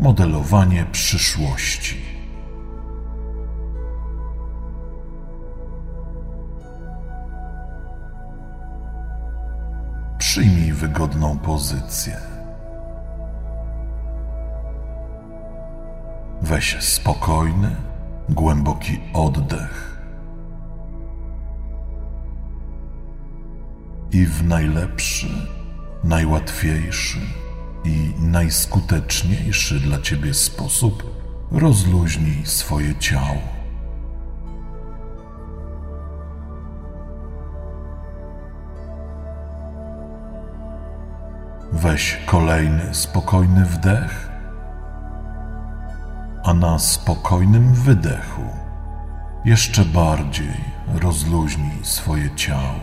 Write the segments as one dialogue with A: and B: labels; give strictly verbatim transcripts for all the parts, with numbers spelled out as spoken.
A: Modelowanie przyszłości. Przyjmij wygodną pozycję. Weź spokojny, głęboki oddech i w najlepszy, najłatwiejszy i najskuteczniejszy dla ciebie sposób rozluźnij swoje ciało. Weź kolejny spokojny wdech, a na spokojnym wydechu jeszcze bardziej rozluźnij swoje ciało.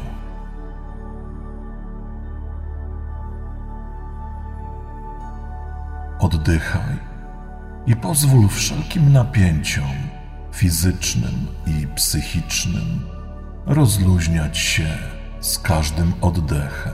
A: Oddychaj i pozwól wszelkim napięciom fizycznym i psychicznym rozluźniać się z każdym oddechem.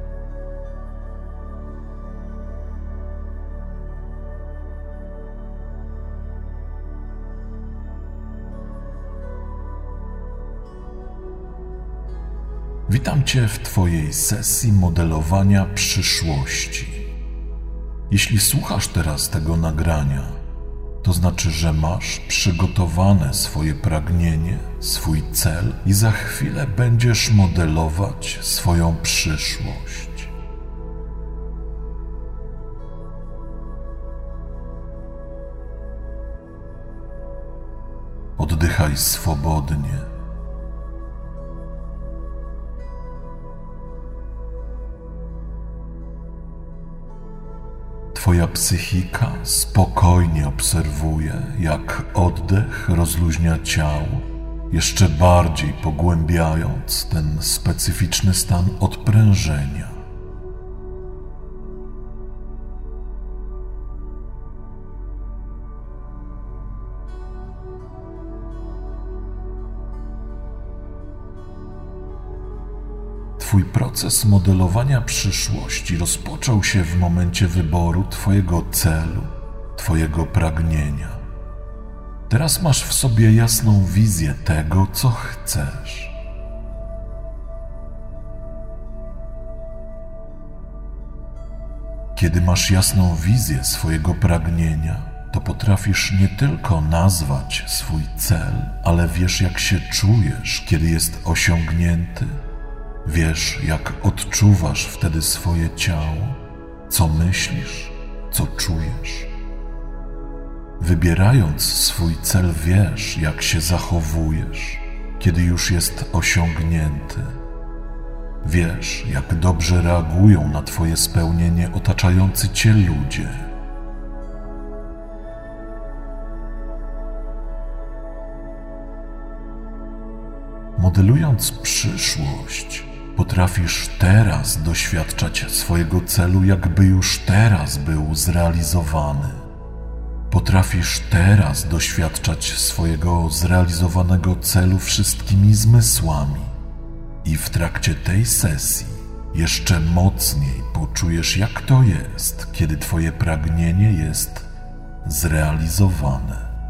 A: Witam Cię w Twojej sesji modelowania przyszłości. Jeśli słuchasz teraz tego nagrania, to znaczy, że masz przygotowane swoje pragnienie, swój cel i za chwilę będziesz modelować swoją przyszłość. Oddychaj swobodnie. Twoja psychika spokojnie obserwuje, jak oddech rozluźnia ciało, jeszcze bardziej pogłębiając ten specyficzny stan odprężenia. Twój proces modelowania przyszłości rozpoczął się w momencie wyboru Twojego celu, Twojego pragnienia. Teraz masz w sobie jasną wizję tego, co chcesz. Kiedy masz jasną wizję swojego pragnienia, to potrafisz nie tylko nazwać swój cel, ale wiesz, jak się czujesz, kiedy jest osiągnięty. Wiesz, jak odczuwasz wtedy swoje ciało, co myślisz, co czujesz. Wybierając swój cel, wiesz, jak się zachowujesz, kiedy już jest osiągnięty. Wiesz, jak dobrze reagują na Twoje spełnienie otaczający Cię ludzie. Modelując przyszłość, potrafisz teraz doświadczać swojego celu, jakby już teraz był zrealizowany. Potrafisz teraz doświadczać swojego zrealizowanego celu wszystkimi zmysłami i w trakcie tej sesji jeszcze mocniej poczujesz, jak to jest, kiedy Twoje pragnienie jest zrealizowane.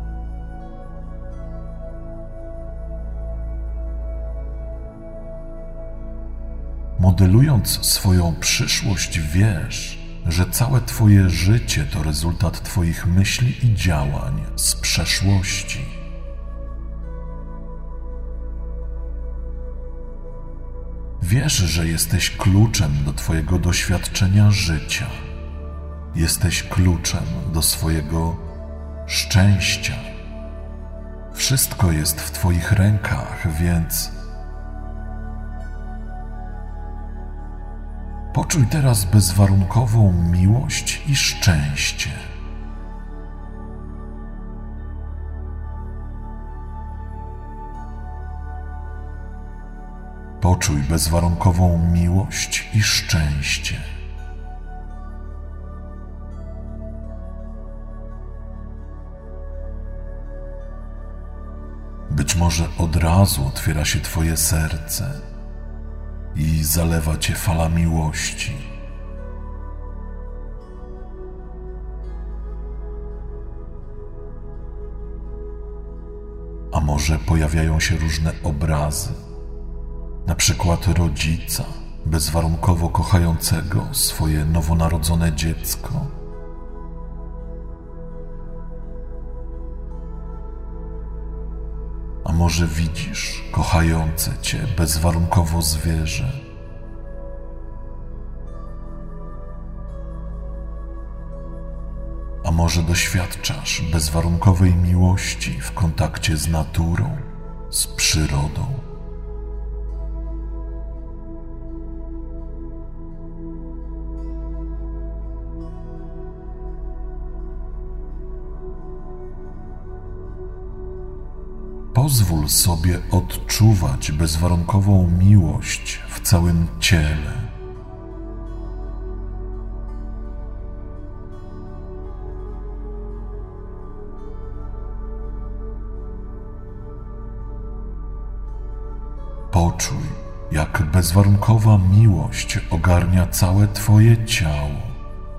A: Modelując swoją przyszłość, wiesz, że całe Twoje życie to rezultat Twoich myśli i działań z przeszłości. Wiesz, że jesteś kluczem do Twojego doświadczenia życia. Jesteś kluczem do swojego szczęścia. Wszystko jest w Twoich rękach, więc poczuj teraz bezwarunkową miłość i szczęście. Poczuj bezwarunkową miłość i szczęście. Być może od razu otwiera się Twoje serce i zalewa Cię fala miłości. może pojawiają się różne obrazy, na przykład rodzica bezwarunkowo kochającego swoje nowonarodzone dziecko. A może widzisz kochające cię bezwarunkowo zwierzę. A może doświadczasz bezwarunkowej miłości w kontakcie z naturą, z przyrodą. Pozwól sobie odczuwać bezwarunkową miłość w całym ciele. Poczuj, jak bezwarunkowa miłość ogarnia całe twoje ciało.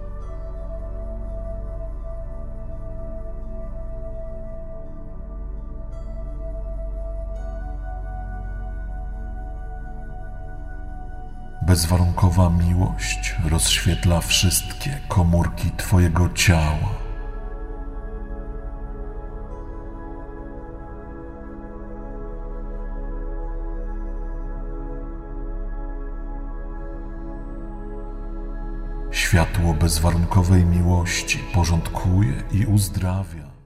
A: Bezwarunkowa miłość rozświetla wszystkie komórki twojego ciała. Światło bezwarunkowej miłości porządkuje i uzdrawia.